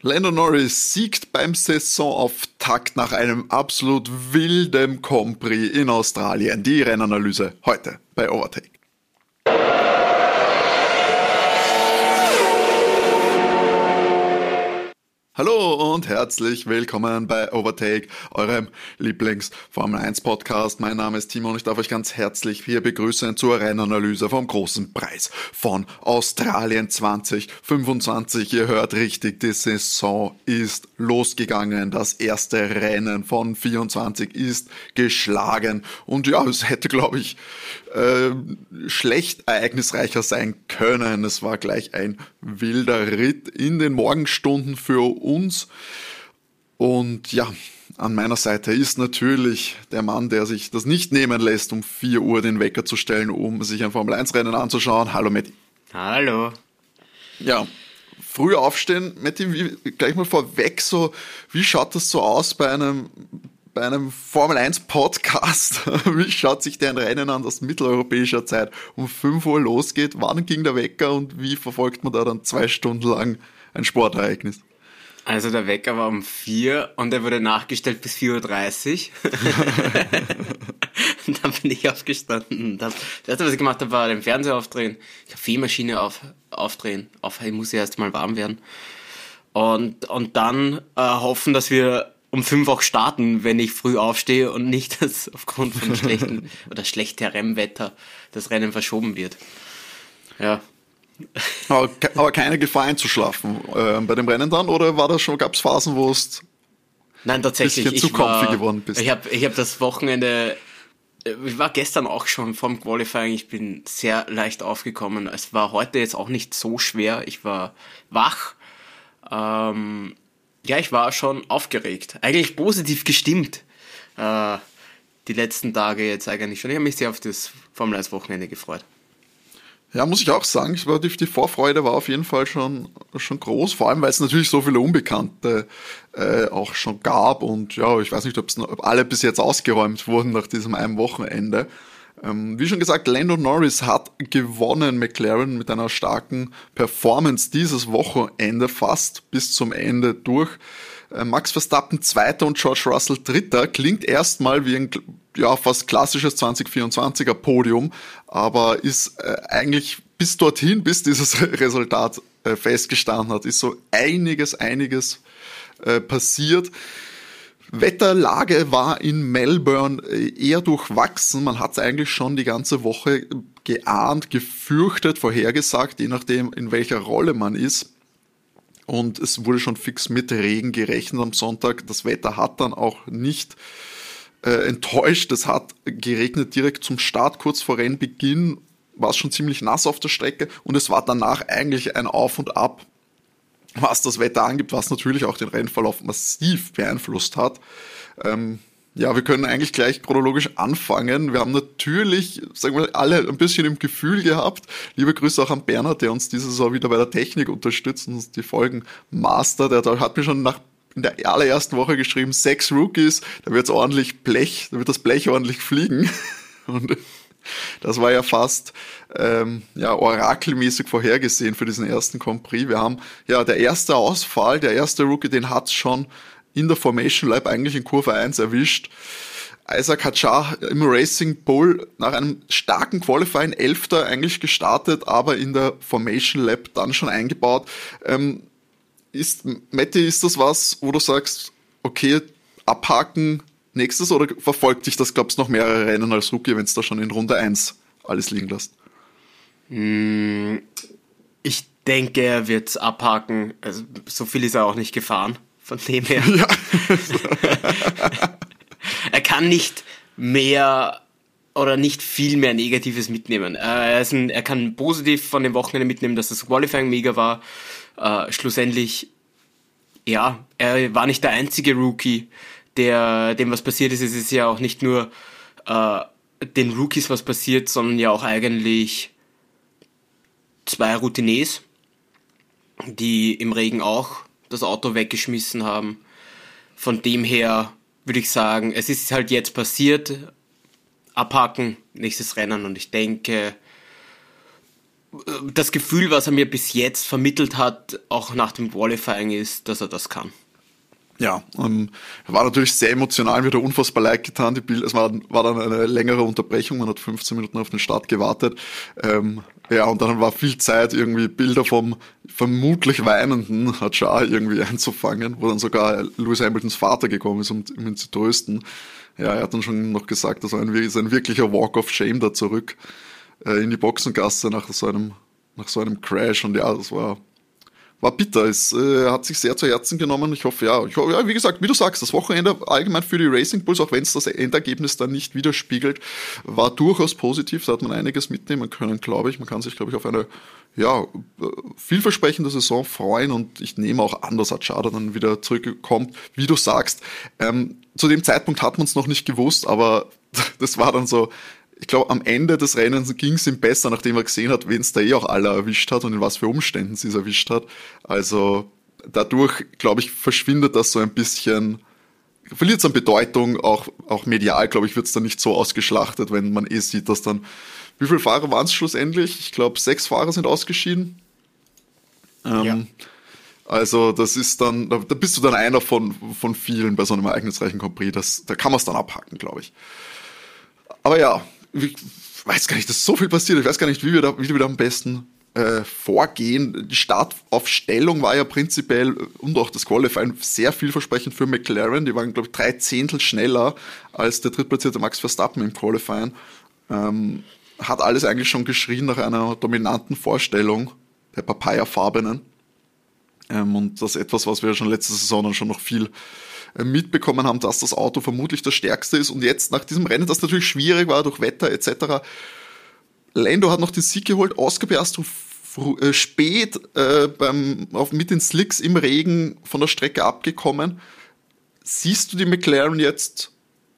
Lando Norris siegt beim Saisonauftakt nach einem absolut wilden Grand Prix in Australien. Die Rennanalyse heute bei Overtake. Hallo und herzlich willkommen bei Overtake, eurem Lieblings-Formel-1-Podcast. Mein Name ist Timo und ich darf euch ganz herzlich hier begrüßen zur Rennanalyse vom großen Preis von Australien 2025. Ihr hört richtig, die Saison ist losgegangen. Das erste Rennen von 24 ist geschlagen. Und ja, es hätte, glaube ich, schlecht ereignisreicher sein können. Es war gleich ein wilder Ritt in den Morgenstunden für uns. Und ja, an meiner Seite ist natürlich der Mann, der sich das nicht nehmen lässt, um 4 Uhr den Wecker zu stellen, um sich ein Formel-1-Rennen anzuschauen. Hallo Matti. Hallo. Ja, früh aufstehen. Matti, gleich mal vorweg, so, wie schaut das so aus bei einem Formel-1-Podcast? Wie schaut sich der ein Rennen an, das mitteleuropäischer Zeit um 5 Uhr losgeht? Wann ging der Wecker und wie verfolgt man da dann 2 Stunden lang ein Sportereignis? Also der Wecker war um 4 und er wurde nachgestellt bis 4.30 Uhr. Und dann bin ich aufgestanden. Das erste, was ich gemacht habe, war den Fernseher aufdrehen, Kaffeemaschine aufdrehen. Ich muss ja erst mal warm werden. Und dann hoffen, dass wir um 5 auch starten, wenn ich früh aufstehe und nicht, dass aufgrund von schlechterem Wetter das Rennen verschoben wird. Ja. Aber keine Gefahr einzuschlafen bei dem Rennen dann? Oder gab es Phasen, wo es Nein, tatsächlich, ein bisschen zu comfy geworden bist? Ich hab das Wochenende, ich war gestern auch schon vom Qualifying, ich bin sehr leicht aufgekommen. Es war heute jetzt auch nicht so schwer, ich war wach. Ja, ich war schon aufgeregt. Eigentlich positiv gestimmt. Die letzten Tage jetzt eigentlich schon. Ich habe mich sehr auf das Formel-1-Wochenende gefreut. Ja, muss ich auch sagen, die Vorfreude war auf jeden Fall schon groß, vor allem weil es natürlich so viele Unbekannte auch schon gab und ja, ich weiß nicht, ob alle bis jetzt ausgeräumt wurden nach diesem einen Wochenende. Wie schon gesagt, Lando Norris hat gewonnen, McLaren mit einer starken Performance dieses Wochenende fast bis zum Ende durch. Max Verstappen Zweiter und George Russell Dritter, klingt erstmal wie ein fast klassisches 2024er Podium, aber ist eigentlich bis dieses Resultat festgestanden hat, ist so einiges passiert. Wetterlage war in Melbourne eher durchwachsen. Man hat es eigentlich schon die ganze Woche geahnt, gefürchtet, vorhergesagt, je nachdem, in welcher Rolle man ist. Und es wurde schon fix mit Regen gerechnet am Sonntag. Das Wetter hat dann auch nicht enttäuscht. Es hat geregnet direkt zum Start, kurz vor Rennbeginn war es schon ziemlich nass auf der Strecke. Und es war danach eigentlich ein Auf und Ab, was das Wetter angibt, was natürlich auch den Rennverlauf massiv beeinflusst hat. Wir können eigentlich gleich chronologisch anfangen. Wir haben natürlich, sagen wir, alle ein bisschen im Gefühl gehabt. Liebe Grüße auch an Bernhard, der uns diese Saison wieder bei der Technik unterstützt und uns die Folgen mastert. Der hat mir schon in der allerersten Woche geschrieben, 6 Rookies, da wird das Blech ordentlich fliegen. Und das war ja fast orakelmäßig vorhergesehen für diesen ersten Grand Prix. Wir haben der erste Ausfall, der erste Rookie, den hat's schon in der Formation Lab eigentlich in Kurve 1 erwischt. Isaac Hadjar im Racing Bull nach einem starken Qualifying 11. eigentlich gestartet, aber in der Formation Lab dann schon eingebaut. Matti, ist das was, wo du sagst, okay, abhaken, nächstes, oder verfolgt dich das, glaubst du, noch mehrere Rennen als Rookie, wenn es da schon in Runde 1 alles liegen lässt? Ich denke, er wird abhaken. Also, so viel ist er auch nicht gefahren, von dem her. Ja. Er kann nicht mehr oder nicht viel mehr Negatives mitnehmen. Er kann positiv von dem Wochenende mitnehmen, dass das Qualifying mega war. Schlussendlich, ja, er war nicht der einzige Rookie, dem was passiert ist. Es ist ja auch nicht nur den Rookies was passiert, sondern ja auch eigentlich 2 Routiniers, die im Regen auch das Auto weggeschmissen haben. Von dem her würde ich sagen, es ist halt jetzt passiert, abhaken, nächstes Rennen, und ich denke, das Gefühl, was er mir bis jetzt vermittelt hat, auch nach dem Qualifying, ist, dass er das kann. Ja, war natürlich sehr emotional, wieder unfassbar leid getan. Es war dann eine längere Unterbrechung, man hat 15 Minuten auf den Start gewartet. Ja, und dann war viel Zeit, irgendwie Bilder vom vermutlich weinenden Hadjar irgendwie einzufangen, wo dann sogar Lewis Hamiltons Vater gekommen ist, um ihn zu trösten. Ja, er hat dann schon noch gesagt, das war ein wirklicher Walk of Shame da zurück in die Boxengasse nach so einem Crash. Und ja, das war bitter. Es hat sich sehr zu Herzen genommen. Ich hoffe, wie gesagt, wie du sagst, das Wochenende allgemein für die Racing Bulls, auch wenn es das Endergebnis dann nicht widerspiegelt, war durchaus positiv. Da hat man einiges mitnehmen können, glaube ich. Man kann sich, glaube ich, auf eine vielversprechende Saison freuen, und ich nehme auch an, dass Hadjar dann wieder zurückkommt. Wie du sagst, zu dem Zeitpunkt hat man es noch nicht gewusst, aber das war dann so. Ich glaube, am Ende des Rennens ging es ihm besser, nachdem er gesehen hat, wen es da auch alle erwischt hat und in was für Umständen sie es erwischt hat. Also dadurch, glaube ich, verschwindet das so ein bisschen, verliert es an Bedeutung, auch medial, glaube ich, wird es dann nicht so ausgeschlachtet, wenn man sieht, dass dann, wie viele Fahrer waren es schlussendlich? Ich glaube, 6 Fahrer sind ausgeschieden. Ja. Also das ist dann, da bist du dann einer von vielen bei so einem ereignisreichen Grand Prix, da kann man es dann abhaken, glaube ich. Aber ja, ich weiß gar nicht, dass so viel passiert. Ich weiß gar nicht, wie wir da am besten vorgehen. Die Startaufstellung war ja prinzipiell und auch das Qualifying sehr vielversprechend für McLaren. Die waren, glaube ich, 3 Zehntel schneller als der drittplatzierte Max Verstappen im Qualifying. Hat alles eigentlich schon geschrien nach einer dominanten Vorstellung der Papaya-Farbenen. Und das ist etwas, was wir schon letzte Saison dann schon noch viel mitbekommen haben, dass das Auto vermutlich das stärkste ist. Und jetzt nach diesem Rennen, das natürlich schwierig war durch Wetter etc., Lando hat noch den Sieg geholt, Oscar Piastri spät mit den Slicks im Regen von der Strecke abgekommen. Siehst du die McLaren jetzt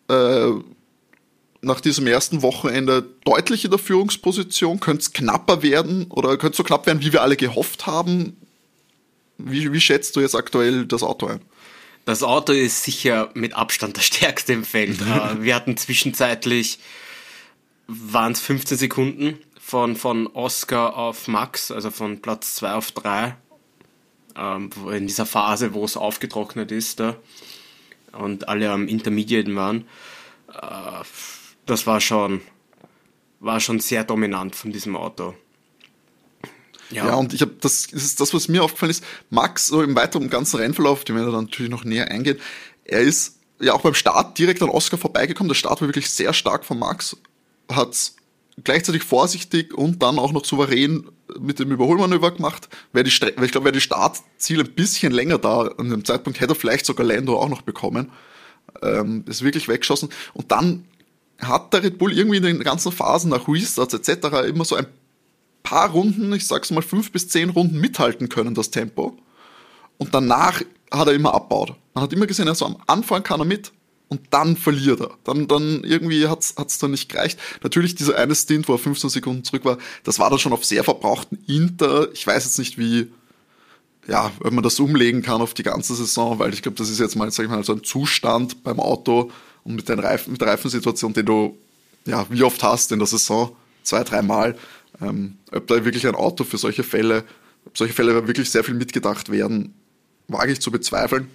nach diesem ersten Wochenende deutlich in der Führungsposition? Könnte es knapper werden oder könnte es so knapp werden, wie wir alle gehofft haben? Wie schätzt du jetzt aktuell das Auto ein? Das Auto ist sicher mit Abstand das stärkste im Feld. Wir hatten zwischenzeitlich, waren es 15 Sekunden von Oscar auf Max, also von Platz 2 auf 3, in dieser Phase, wo es aufgetrocknet ist da und alle am Intermediate waren. Das war schon sehr dominant von diesem Auto. Ja, und das ist das, was mir aufgefallen ist. Max, so im weiteren ganzen Rennverlauf, den wir dann natürlich noch näher eingehen, er ist ja auch beim Start direkt an Oscar vorbeigekommen. Der Start war wirklich sehr stark von Max, hat gleichzeitig vorsichtig und dann auch noch souverän mit dem Überholmanöver gemacht. Ich glaube, wäre die Startziel ein bisschen länger da, an dem Zeitpunkt hätte er vielleicht sogar Lando auch noch bekommen. Ist wirklich weggeschossen. Und dann hat der Red Bull irgendwie in den ganzen Phasen nach Restarts etc. immer so ein paar Runden, ich sag's mal 5 bis 10 Runden mithalten können, das Tempo. Und danach hat er immer abbaut. Man hat immer gesehen, also am Anfang kann er mit und dann verliert er. Dann irgendwie hat's dann nicht gereicht. Natürlich dieser eine Stint, wo er 15 Sekunden zurück war, das war dann schon auf sehr verbrauchten Inter. Ich weiß jetzt nicht, ob man das umlegen kann auf die ganze Saison, weil ich glaube, das ist jetzt mal, sag ich mal, so ein Zustand beim Auto und mit der Reifensituation, den du, wie oft hast in der Saison, 2-3 Mal. Ob da wirklich ein Auto für solche Fälle wirklich sehr viel mitgedacht werden, wage ich zu bezweifeln.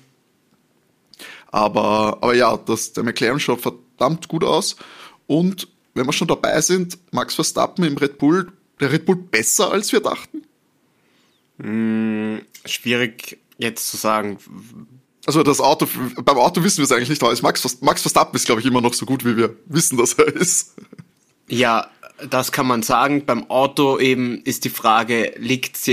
Aber ja, der McLaren schaut verdammt gut aus. Und wenn wir schon dabei sind, Max Verstappen im Red Bull, der Red Bull besser, als wir dachten? Schwierig jetzt zu sagen. Also beim Auto wissen wir es eigentlich nicht, aber Max Verstappen ist, glaube ich, immer noch so gut, wie wir wissen, dass er ist. Ja, das kann man sagen. Beim Auto eben ist die Frage, liegt's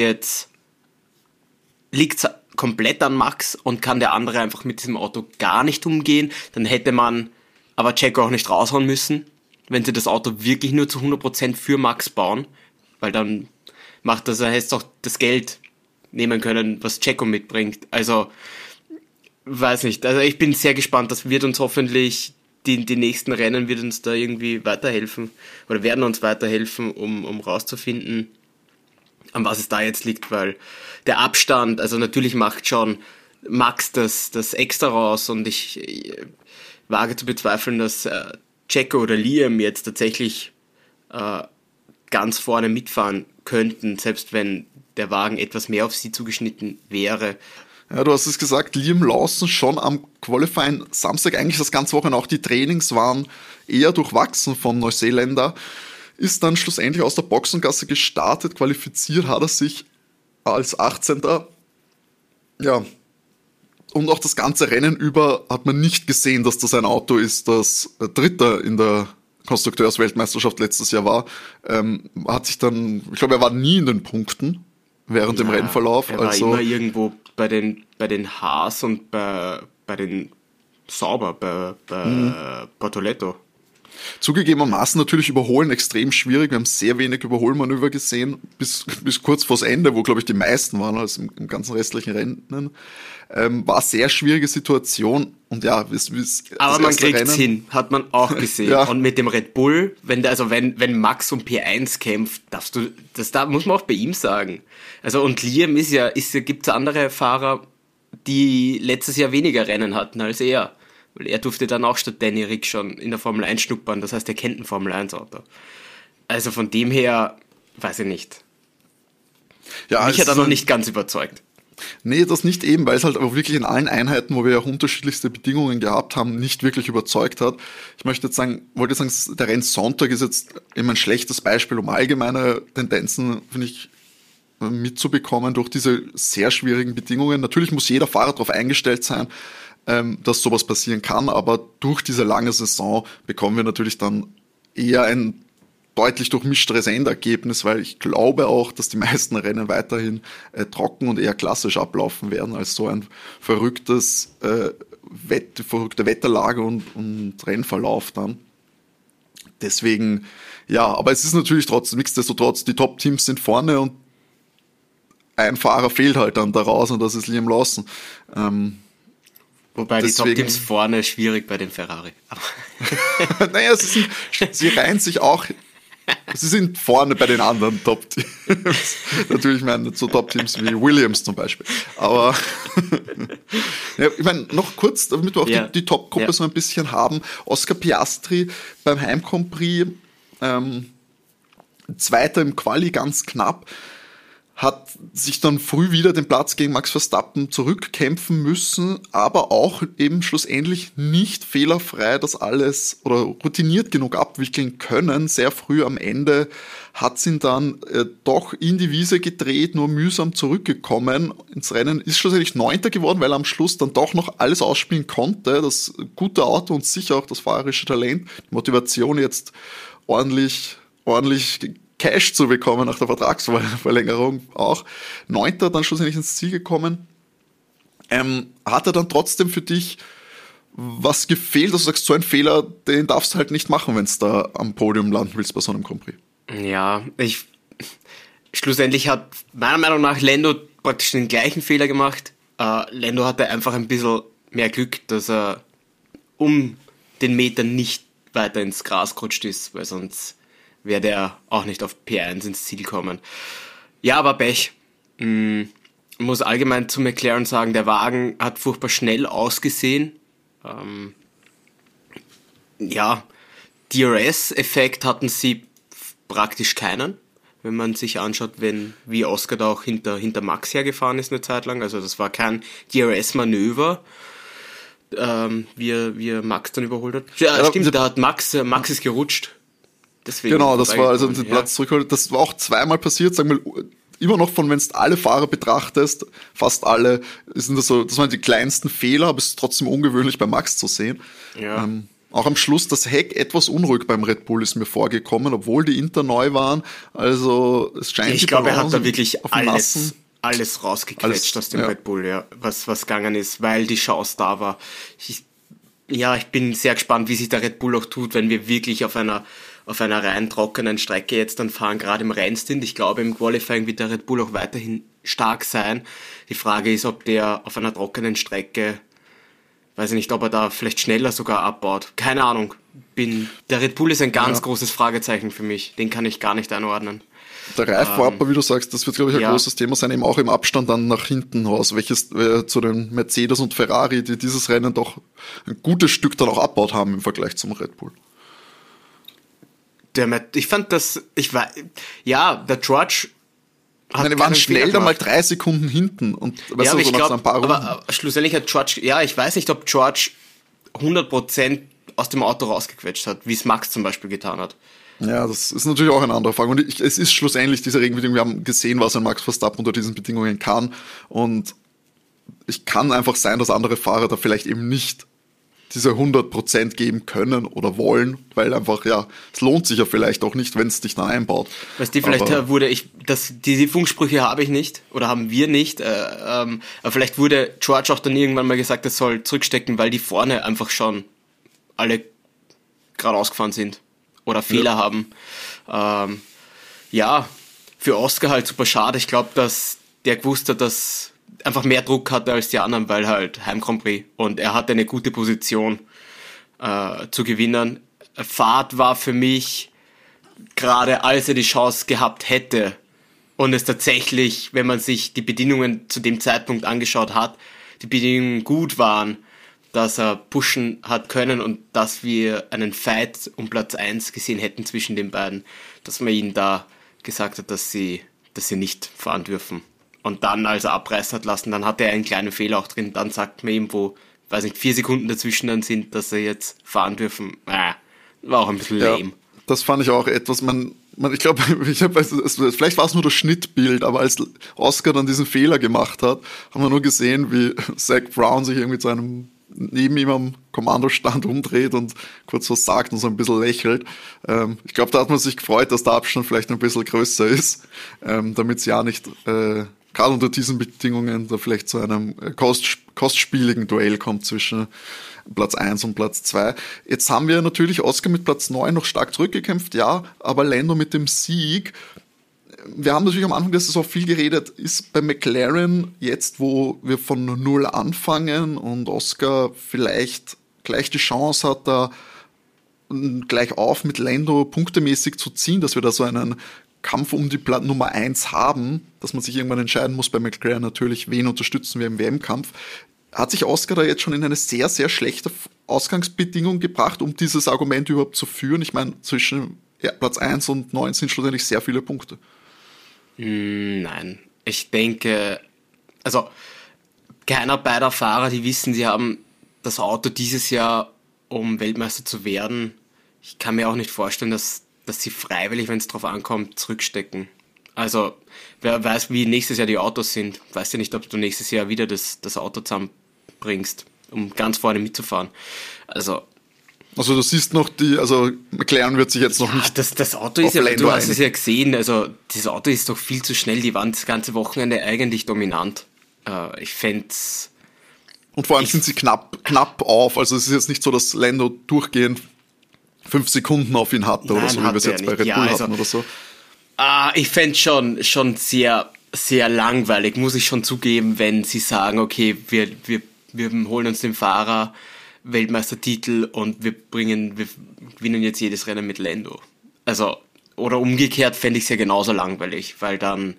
komplett an Max und kann der andere einfach mit diesem Auto gar nicht umgehen? Dann hätte man aber Checo auch nicht raushauen müssen, wenn sie das Auto wirklich nur zu 100% für Max bauen, weil dann hättest du auch das Geld nehmen können, was Checo mitbringt. Also, weiß nicht. Also ich bin sehr gespannt. Das wird uns hoffentlich die nächsten Rennen wird uns da irgendwie weiterhelfen oder werden uns weiterhelfen, um rauszufinden, an was es da jetzt liegt, weil der Abstand, also natürlich macht schon Max das extra raus und ich wage zu bezweifeln, dass Checo oder Liam jetzt tatsächlich ganz vorne mitfahren könnten, selbst wenn der Wagen etwas mehr auf sie zugeschnitten wäre. Ja, du hast es gesagt, Liam Lawson schon am Qualifying Samstag, eigentlich das ganze Wochenende, auch die Trainings waren eher durchwachsen vom Neuseeländer, ist dann schlussendlich aus der Boxengasse gestartet, qualifiziert hat er sich als 18. Ja, und auch das ganze Rennen über hat man nicht gesehen, dass das ein Auto ist, das Dritter in der Konstrukteursweltmeisterschaft letztes Jahr war. Hat sich dann, ich glaube, er war nie in den Punkten während dem Rennverlauf. Er war immer irgendwo bei den Haas und bei den Sauber, bei Bortoleto. Zugegebenermaßen natürlich Überholen extrem schwierig. Wir haben sehr wenig Überholmanöver gesehen, bis kurz vors Ende, wo, glaube ich, die meisten waren als im ganzen restlichen Rennen. War sehr schwierige Situation. Und ja, aber man kriegt's hin, hat man auch gesehen. Ja. Und mit dem Red Bull, wenn Max um P1 kämpft, da muss man auch bei ihm sagen. Also, und Liam gibt's andere Fahrer, die letztes Jahr weniger Rennen hatten als er. Weil er durfte dann auch statt Danny Rick schon in der Formel 1 schnuppern. Das heißt, er kennt ein Formel 1 Auto. Also von dem her, weiß ich nicht. Ja, mich hat er noch nicht ganz überzeugt. Nee, das nicht eben, weil es halt aber wirklich in allen Einheiten, wo wir ja auch unterschiedlichste Bedingungen gehabt haben, nicht wirklich überzeugt hat. Ich wollte jetzt sagen, der Rennsonntag ist jetzt eben ein schlechtes Beispiel, um allgemeine Tendenzen, finde ich, mitzubekommen durch diese sehr schwierigen Bedingungen. Natürlich muss jeder Fahrer darauf eingestellt sein, dass sowas passieren kann, aber durch diese lange Saison bekommen wir natürlich dann eher ein deutlich durchmischteres Endergebnis, weil ich glaube auch, dass die meisten Rennen weiterhin trocken und eher klassisch ablaufen werden, als so ein verrückte Wetterlage und Rennverlauf dann. Deswegen, ja, aber es ist natürlich nichtsdestotrotz, die Top-Teams sind vorne und ein Fahrer fehlt halt dann daraus und das ist Liam Lawson. Wobei die Top-Teams vorne schwierig bei den Ferrari. Naja, sie reihen sich auch, sie sind vorne bei den anderen Top-Teams. Natürlich meine so Top-Teams wie Williams zum Beispiel. Aber ja, ich meine, noch kurz, damit wir auch die Top-Gruppe so ein bisschen haben. Oscar Piastri beim Heim-Grand Prix, Zweiter im Quali, ganz knapp. Hat sich dann früh wieder den Platz gegen Max Verstappen zurückkämpfen müssen, aber auch eben schlussendlich nicht fehlerfrei das alles oder routiniert genug abwickeln können. Sehr früh am Ende hat ihn dann doch in die Wiese gedreht, nur mühsam zurückgekommen ins Rennen. Ist schlussendlich 9. geworden, weil er am Schluss dann doch noch alles ausspielen konnte. Das gute Auto und sicher auch das fahrerische Talent, die Motivation jetzt ordentlich Cash zu bekommen nach der Vertragsverlängerung auch. 9. dann schlussendlich ins Ziel gekommen. Hat er dann trotzdem für dich was gefehlt, dass du sagst, so ein Fehler, den darfst du halt nicht machen, wenn du da am Podium landen willst bei so einem Grand Prix? Ja, schlussendlich hat meiner Meinung nach Lando praktisch den gleichen Fehler gemacht. Lando hatte einfach ein bisschen mehr Glück, dass er um den Meter nicht weiter ins Gras gerutscht ist, weil sonst wäre der auch nicht auf P1 ins Ziel kommen. Ja, aber Pech. Muss allgemein zu McLaren sagen, der Wagen hat furchtbar schnell ausgesehen. DRS-Effekt hatten sie praktisch keinen, wenn man sich anschaut, wie Oscar da auch hinter Max hergefahren ist eine Zeit lang. Also das war kein DRS-Manöver, wie er Max dann überholt hat. Ja, stimmt, da hat Max ist gerutscht. Deswegen genau, das war also den Platz zurückholt. Das war auch zweimal passiert, sagen wir, immer noch wenn du alle Fahrer betrachtest, fast alle, das waren die kleinsten Fehler, aber es ist trotzdem ungewöhnlich bei Max zu sehen. Ja. Auch am Schluss das Heck etwas unruhig beim Red Bull ist mir vorgekommen, obwohl die Inter neu waren. Also es scheint ich glaube, er hat da wirklich alles rausgequetscht aus dem Red Bull, ja, was gegangen ist, weil die Chance da war. Ich bin sehr gespannt, wie sich der Red Bull auch tut, wenn wir wirklich auf einer rein trockenen Strecke jetzt dann fahren, gerade im Rennstint. Ich glaube, im Qualifying wird der Red Bull auch weiterhin stark sein. Die Frage ist, ob der auf einer trockenen Strecke, weiß ich nicht, ob er da vielleicht schneller sogar abbaut. Keine Ahnung. Der Red Bull ist ein ganz großes Fragezeichen für mich. Den kann ich gar nicht einordnen. Der Reifenabbau, wie du sagst, das wird, glaube ich, ein großes Thema sein, eben auch im Abstand dann nach hinten raus, welches zu den Mercedes und Ferrari, die dieses Rennen doch ein gutes Stück dann auch abbaut haben im Vergleich zum Red Bull. Der George Die waren schnell da mal 3 Sekunden hinten und weißt du, so nach so ein paar Runden. Aber schlussendlich hat George, ich weiß nicht, ob George 100% aus dem Auto rausgequetscht hat, wie es Max zum Beispiel getan hat. Ja, das ist natürlich auch eine andere Frage. Und es ist schlussendlich diese Regenbedingung, wir haben gesehen, was ein Max Verstappen unter diesen Bedingungen kann. Und es kann einfach sein, dass andere Fahrer da vielleicht eben nicht diese 100% geben können oder wollen, weil einfach, es lohnt sich ja vielleicht auch nicht, wenn es dich da einbaut. Weißt du, vielleicht diese Funksprüche habe ich nicht oder haben wir nicht, aber vielleicht wurde George auch dann irgendwann mal gesagt, er soll zurückstecken, weil die vorne einfach schon alle geradeaus gefahren sind oder Fehler haben. Für Oscar halt super schade. Ich glaube, dass der gewusst hat, dass einfach mehr Druck hatte als die anderen, weil halt Heim Grand Prix und er hatte eine gute Position zu gewinnen. Fahrt war für mich, gerade als er die Chance gehabt hätte und es tatsächlich, wenn man sich die Bedingungen zu dem Zeitpunkt angeschaut hat, die Bedingungen gut waren, dass er pushen hat können und dass wir einen Fight um Platz 1 gesehen hätten zwischen den beiden, dass man ihnen da gesagt hat, dass sie nicht fahren dürfen. Und dann, als er abreißen hat lassen, dann hatte er einen kleinen Fehler auch drin. Dann sagt man ihm, wo, 4 Sekunden dazwischen dann sind, dass sie jetzt fahren dürfen. War auch ein bisschen lame. Das fand ich auch etwas, ich glaube, vielleicht war es nur das Schnittbild, aber als Oscar dann diesen Fehler gemacht hat, haben wir nur gesehen, wie Zach Brown sich irgendwie zu einem neben ihm am Kommandostand umdreht und kurz was sagt und so ein bisschen lächelt. Ich glaube, da hat man sich gefreut, dass der Abstand vielleicht ein bisschen größer ist, damit es ja nicht gerade unter diesen Bedingungen da vielleicht zu einem kostspieligen Duell kommt zwischen Platz 1 und Platz 2. Jetzt haben wir natürlich Oscar mit Platz 9 noch stark zurückgekämpft, aber Lando mit dem Sieg. Wir haben natürlich am Anfang der Saison viel geredet, ist bei McLaren jetzt, wo wir von Null anfangen und Oscar vielleicht gleich die Chance hat, da gleich auf mit Lando punktemäßig zu ziehen, dass wir da so einen Kampf um die Nummer 1 haben, dass man sich irgendwann entscheiden muss bei McLaren natürlich, wen unterstützen wir im WM-Kampf. Hat sich Oscar da jetzt schon in eine sehr, sehr schlechte Ausgangsbedingung gebracht, um dieses Argument überhaupt zu führen? Ich meine, zwischen Platz 1 und 9 sind schlussendlich sehr viele Punkte. Nein, ich denke, also keiner beider Fahrer, die wissen, sie haben das Auto dieses Jahr, um Weltmeister zu werden. Ich kann mir auch nicht vorstellen, dass sie freiwillig, wenn es drauf ankommt, zurückstecken. Also, wer weiß, wie nächstes Jahr die Autos sind. Weißt du nicht, ob du nächstes Jahr wieder das Auto zusammenbringst, um ganz vorne mitzufahren. Also du siehst noch McLaren wird sich jetzt noch nicht. Das Auto ist ja, du hast es ja gesehen, also das Auto ist doch viel zu schnell, die waren das ganze Wochenende eigentlich dominant. Ich fänd's. Und vor allem sind sie knapp auf, also es ist jetzt nicht so, dass Lando durchgehend 5 Sekunden auf ihn hatte. Nein, oder so, wie wir es jetzt bei Red Bull hatten oder so. Ich fände schon sehr, sehr langweilig, muss ich schon zugeben, wenn sie sagen, okay, wir holen uns den Fahrer Weltmeistertitel und wir gewinnen jetzt jedes Rennen mit Lando. Also, oder umgekehrt fände ich es ja genauso langweilig, weil dann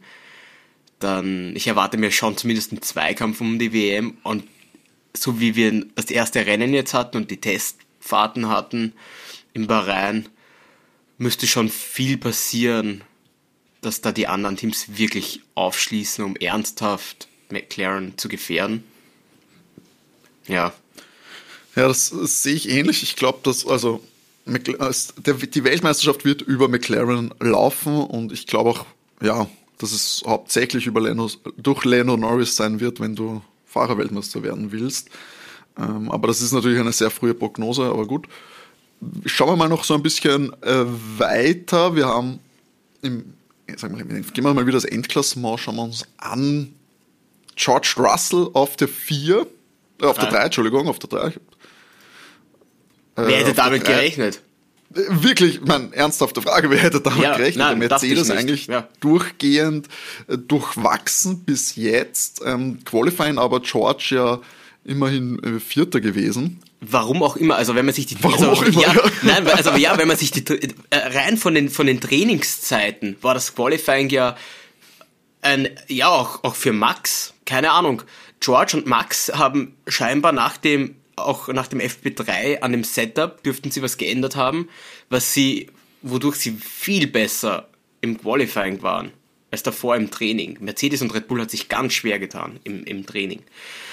ich erwarte mir schon zumindest einen Zweikampf um die WM und so wie wir das erste Rennen jetzt hatten und die Testfahrten hatten in Bahrain, müsste schon viel passieren, dass da die anderen Teams wirklich aufschließen, um ernsthaft McLaren zu gefährden. Ja. Ja, das sehe ich ähnlich. Ich glaube, dass die Weltmeisterschaft wird über McLaren laufen und ich glaube auch, dass es hauptsächlich durch Lando Norris sein wird, wenn du Fahrerweltmeister werden willst. Aber das ist natürlich eine sehr frühe Prognose, aber gut. Schauen wir mal noch so ein bisschen weiter. Wir haben gehen wir mal wieder das Endklassement, schauen wir uns an. George Russell auf der 4, auf der 3, Entschuldigung, auf der 3. Wer hätte damit gerechnet? Wirklich, ernsthafte Frage, wer hätte damit gerechnet? Der Mercedes eigentlich durchgehend durchwachsen bis jetzt. Qualifying aber George ja immerhin Vierter gewesen. Warum auch immer, also wenn man sich die wenn man sich die rein von den Trainingszeiten war das Qualifying auch für Max, keine Ahnung. George und Max haben scheinbar nach dem FP3 an dem Setup dürften sie was geändert haben, wodurch sie viel besser im Qualifying waren. als davor im Training. Mercedes und Red Bull hat sich ganz schwer getan im Training.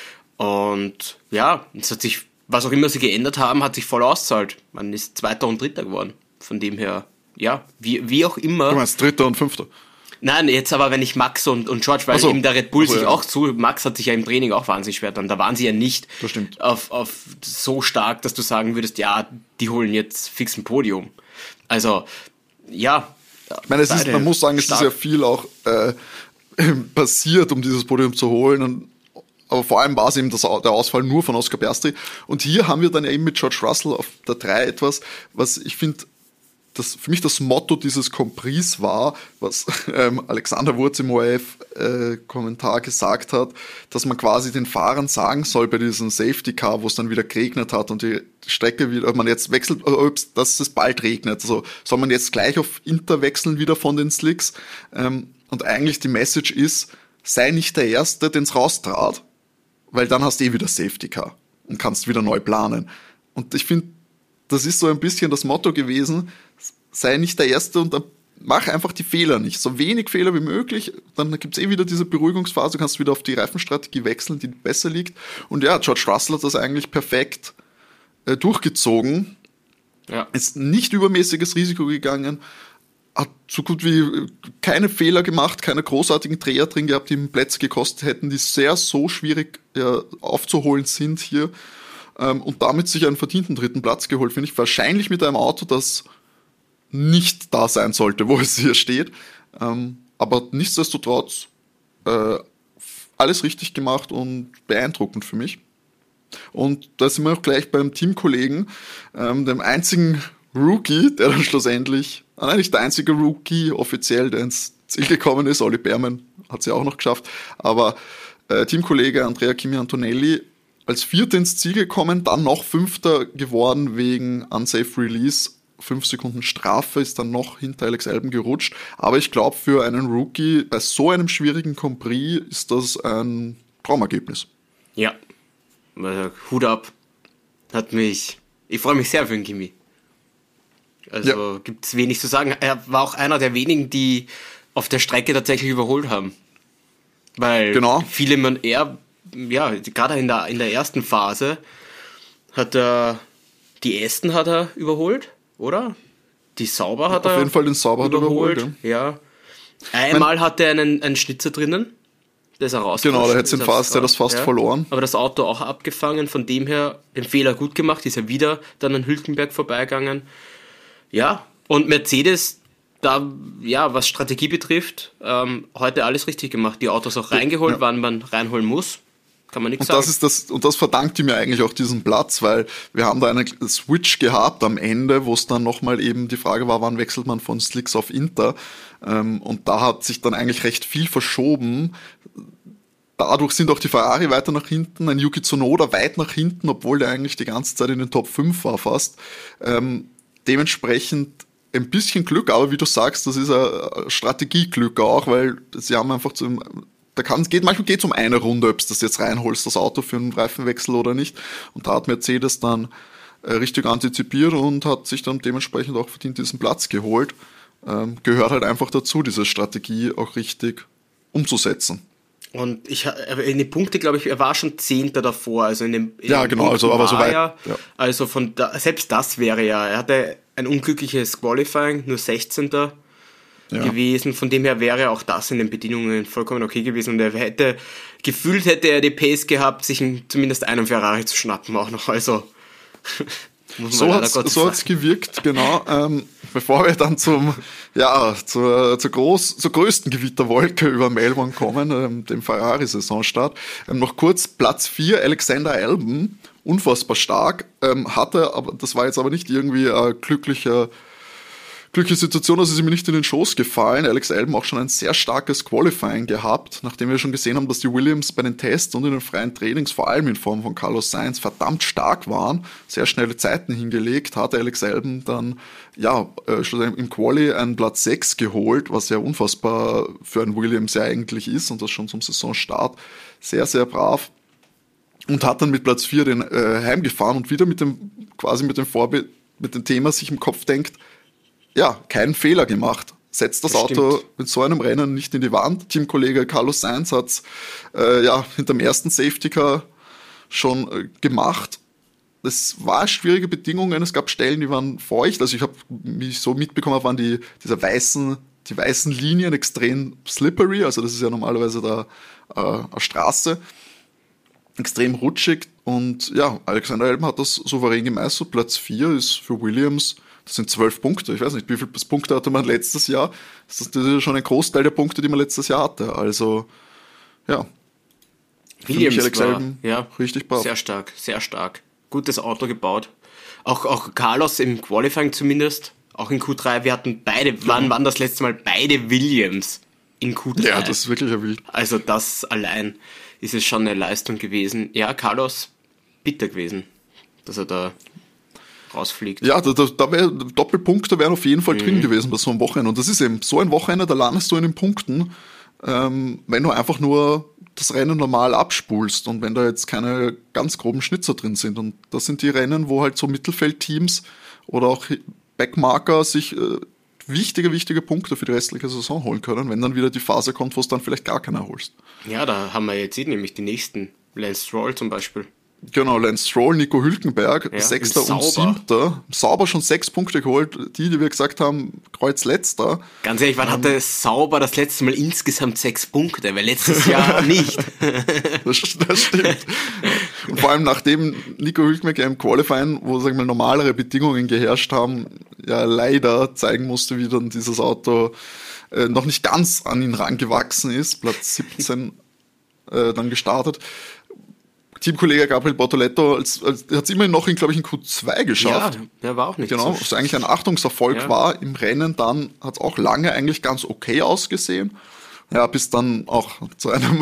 Und ja, es hat sich, was auch immer sie geändert haben, hat sich voll auszahlt. Man ist Zweiter und Dritter geworden. Von dem her, ja, wie auch immer. Du meinst Dritter und Fünfter? Nein, jetzt aber, wenn ich Max und George, weil eben der Red Bull sich auch Max hat sich ja im Training auch wahnsinnig schwer getan. Da waren sie ja nicht auf so stark, dass du sagen würdest, ja, die holen jetzt fix ein Podium. Also, ja. Ich meine, man muss sagen, es ist ja viel auch passiert, um dieses Podium zu holen. Aber vor allem war es eben der Ausfall nur von Oscar Piastri. Und hier haben wir dann ja eben mit George Russell auf der 3 etwas, was ich finde, für mich das Motto dieses Compris war, was Alexander Wurz im ORF-Kommentar gesagt hat, dass man quasi den Fahrern sagen soll bei diesem Safety Car, wo es dann wieder geregnet hat und die Strecke wieder, ob man jetzt wechselt, dass es bald regnet. Also soll man jetzt gleich auf Inter wechseln wieder von den Slicks. Und eigentlich die Message ist, sei nicht der Erste, den es raustrat, weil dann hast du wieder Safety Car und kannst wieder neu planen. Und ich finde, das ist so ein bisschen das Motto gewesen, sei nicht der Erste und dann mach einfach die Fehler nicht. So wenig Fehler wie möglich, dann gibt's wieder diese Beruhigungsphase, du kannst wieder auf die Reifenstrategie wechseln, die besser liegt. Und ja, George Russell hat das eigentlich perfekt durchgezogen. Ja. Ist nicht übermäßiges Risiko gegangen, hat so gut wie keine Fehler gemacht, keine großartigen Dreher drin gehabt, die ihm Plätze gekostet hätten, die so schwierig aufzuholen sind hier. Und damit sich einen verdienten 3. Platz geholt, finde ich. Wahrscheinlich mit einem Auto, das nicht da sein sollte, wo es hier steht. Aber nichtsdestotrotz alles richtig gemacht und beeindruckend für mich. Und da sind wir auch gleich beim Teamkollegen, dem einzigen Rookie, der dann schlussendlich, nicht der einzige Rookie offiziell, der ins Ziel gekommen ist, Olli Behrmann hat es ja auch noch geschafft, aber Teamkollege Andrea Kimi Antonelli als 4. ins Ziel gekommen, dann noch 5. geworden wegen Unsafe Release. 5 Sekunden Strafe, ist dann noch hinter Alex Albon gerutscht. Aber ich glaube, für einen Rookie bei so einem schwierigen Grand Prix ist das ein Traumergebnis. Ja, Hut ab. Ich freue mich sehr für den Kimi. Also gibt es wenig zu sagen. Er war auch einer der wenigen, die auf der Strecke tatsächlich überholt haben. Weil viele gerade in der ersten Phase die Aston hat er überholt, oder? Die Sauber hat er auf jeden Fall den Sauber überholt. Ja. Einmal hatte er einen Schnitzer drinnen, der ist er rausgerutscht. Genau, der hat das fast verloren. Aber das Auto auch abgefangen, von dem her den Fehler gut gemacht, ist er wieder dann an Hülkenberg vorbeigegangen. Ja, und Mercedes, was Strategie betrifft, heute alles richtig gemacht. Die Autos auch reingeholt, wann man reinholen muss. Kann man nichts sagen. Und das verdankt ihm ja eigentlich auch diesen Platz, weil wir haben da einen Switch gehabt am Ende, wo es dann nochmal eben die Frage war, wann wechselt man von Slicks auf Inter. Und da hat sich dann eigentlich recht viel verschoben. Dadurch sind auch die Ferrari weiter nach hinten, ein Yuki Tsunoda weit nach hinten, obwohl der eigentlich die ganze Zeit in den Top 5 war fast. Dementsprechend ein bisschen Glück, aber wie du sagst, das ist ein Strategieglück auch, weil sie haben einfach manchmal geht es um eine Runde, ob du das jetzt reinholst, das Auto für einen Reifenwechsel oder nicht. Und da hat Mercedes dann richtig antizipiert und hat sich dann dementsprechend auch verdient diesen Platz geholt. Gehört halt einfach dazu, diese Strategie auch richtig umzusetzen. Und in den Punkten, glaube ich, er war schon 10. davor. Also aber so weit. Ja. Also selbst das wäre er hatte ein unglückliches Qualifying, nur 16. gewesen. Von dem her wäre auch das in den Bedingungen vollkommen okay gewesen. Und er hätte die Pace gehabt, sich zumindest einen Ferrari zu schnappen auch noch. Also so hat's gewirkt, genau. Bevor wir dann zur größten Gewitterwolke über Melbourne kommen, dem Ferrari-Saisonstart, noch kurz Platz 4, Alexander Albon, unfassbar stark, aber das war jetzt aber nicht irgendwie ein glückliche Situation, dass es ihm nicht in den Schoß gefallen. Alex Albon auch schon ein sehr starkes Qualifying gehabt, nachdem wir schon gesehen haben, dass die Williams bei den Tests und in den freien Trainings, vor allem in Form von Carlos Sainz, verdammt stark waren, sehr schnelle Zeiten hingelegt, hatte Alex Albon dann schlussendlich im Quali einen Platz 6 geholt, was ja unfassbar für ein Williams ja eigentlich ist und das schon zum Saisonstart. Sehr, sehr brav. Und hat dann mit Platz 4 den heimgefahren und wieder mit dem Thema sich im Kopf denkt, keinen Fehler gemacht. setzt das Auto mit so einem Rennen nicht in die Wand. Teamkollege Carlos Sainz hat's hinterm ersten Safety Car schon gemacht. Es war schwierige Bedingungen, es gab Stellen, die waren feucht. Also ich habe mich so mitbekommen, waren die weißen Linien extrem slippery, also das ist ja normalerweise da eine Straße, extrem rutschig. Und ja, Alexander Albon hat das souverän gemeistert. Platz 4 ist für Williams, das sind 12 Punkte. Ich weiß nicht, wie viele Punkte hatte man letztes Jahr. Das ist ja schon ein Großteil der Punkte, die man letztes Jahr hatte. Also, ja. Williams Alex war, richtig brav. Sehr stark, sehr stark. Gutes Auto gebaut. Auch Carlos im Qualifying zumindest, auch in Q3. Wir hatten beide, wann waren das letzte Mal beide Williams in Q3? Ja, das ist wirklich erwild. Also das allein ist es schon eine Leistung gewesen. Ja, Carlos, bitter gewesen, dass er da rausfliegt. Ja, da wäre Doppelpunkte wären auf jeden Fall drin gewesen bei so einem Wochenende. Und das ist eben so ein Wochenende, da landest du in den Punkten, wenn du einfach nur das Rennen normal abspulst und wenn da jetzt keine ganz groben Schnitzer drin sind. Und das sind die Rennen, wo halt so Mittelfeldteams oder auch Backmarker sich wichtige Punkte für die restliche Saison holen können, wenn dann wieder die Phase kommt, wo es dann vielleicht gar keiner holst. Ja, da haben wir jetzt nämlich die nächsten. Lance Stroll zum Beispiel. Genau, Lance Stroll, Nico Hülkenberg, ja, 6. und 7. Sauber schon 6 Punkte geholt. Die wir gesagt haben, Kreuz letzter. Ganz ehrlich, wann hatte Sauber das letzte Mal insgesamt 6 Punkte? Weil letztes Jahr nicht. Das stimmt. Und vor allem nachdem Nico Hülkenberg im Qualifying, wo sagen wir normalere Bedingungen geherrscht haben, ja leider zeigen musste, wie dann dieses Auto noch nicht ganz an ihn rangewachsen ist. Platz 17 dann gestartet. Teamkollege Gabriel Bortoletto hat es immerhin noch in Q2 geschafft. Ja, der war auch nicht genau, so was eigentlich ein Achtungserfolg war im Rennen. Dann hat es auch lange eigentlich ganz okay ausgesehen. Ja, bis dann auch zu einem...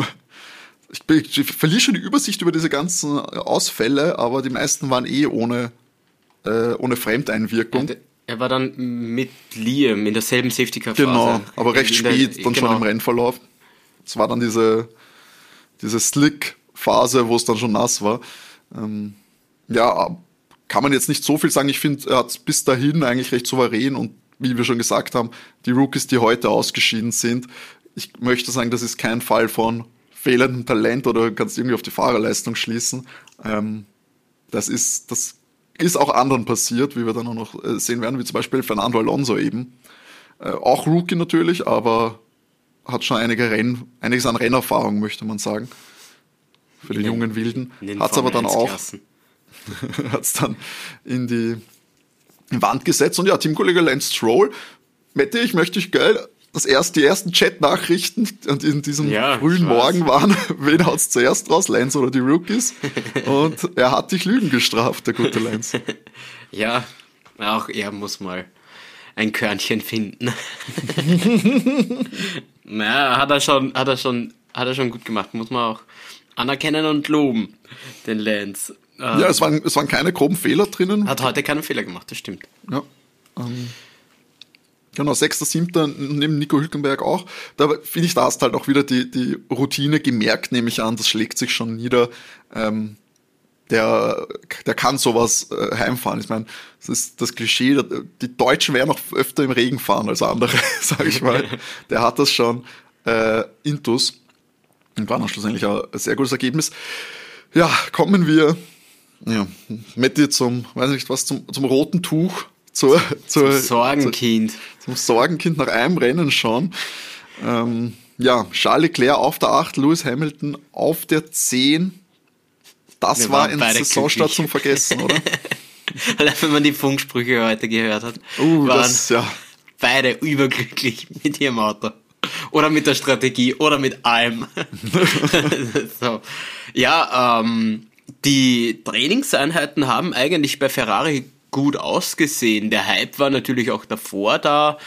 Ich verliere schon die Übersicht über diese ganzen Ausfälle, aber die meisten waren ohne Fremdeinwirkung. Ja, er war dann mit Liam in derselben Safety-Car-Phase. Genau, aber recht spät dann schon im Rennverlauf. Es war dann diese Slick-Phase, wo es dann schon nass war. Ja, kann man jetzt nicht so viel sagen. Ich finde, er hat es bis dahin eigentlich recht souverän und wie wir schon gesagt haben, die Rookies, die heute ausgeschieden sind, ich möchte sagen, das ist kein Fall von fehlendem Talent oder kannst irgendwie auf die Fahrerleistung schließen. Das ist auch anderen passiert, wie wir dann auch noch sehen werden, wie zum Beispiel Fernando Alonso eben. Auch Rookie natürlich, aber hat schon einiges an Rennerfahrung, möchte man sagen. Für die jungen Wilden. Hat es aber dann auch hat's dann in die Wand gesetzt. Und ja, Teamkollege Lance Stroll, Mette, ich möchte dich geil, die ersten Chat-Nachrichten in diesem frühen Morgen waren, wen haut's zuerst raus, Lance oder die Rookies? Und er hat dich Lügen gestraft, der gute Lance. Ja, auch er muss mal ein Körnchen finden. Naja, hat er schon gut gemacht, muss man auch anerkennen und loben, den Lance. Ja, es waren keine groben Fehler drinnen. Hat heute keinen Fehler gemacht, das stimmt. Ja. Genau, 6., 7. neben Nico Hülkenberg auch. Da finde ich, da hast halt auch wieder die Routine gemerkt, nehme ich an, das schlägt sich schon nieder. Der kann sowas heimfahren. Ich meine, das ist das Klischee, die Deutschen werden auch öfter im Regen fahren als andere, sage ich mal. Der hat das schon intus. Und war dann schlussendlich ein sehr gutes Ergebnis. Ja, kommen wir Matti zum roten Tuch. Zum Sorgenkind. Zum Sorgenkind nach einem Rennen schon. Charles Leclerc auf der 8, Lewis Hamilton auf der 10. Das war ein Saisonstart zum Vergessen, oder? Wenn man die Funksprüche heute gehört hat, waren beide überglücklich mit ihrem Auto. Oder mit der Strategie, oder mit allem. So. Ja, die Trainingseinheiten haben eigentlich bei Ferrari gut ausgesehen. Der Hype war natürlich auch davor da.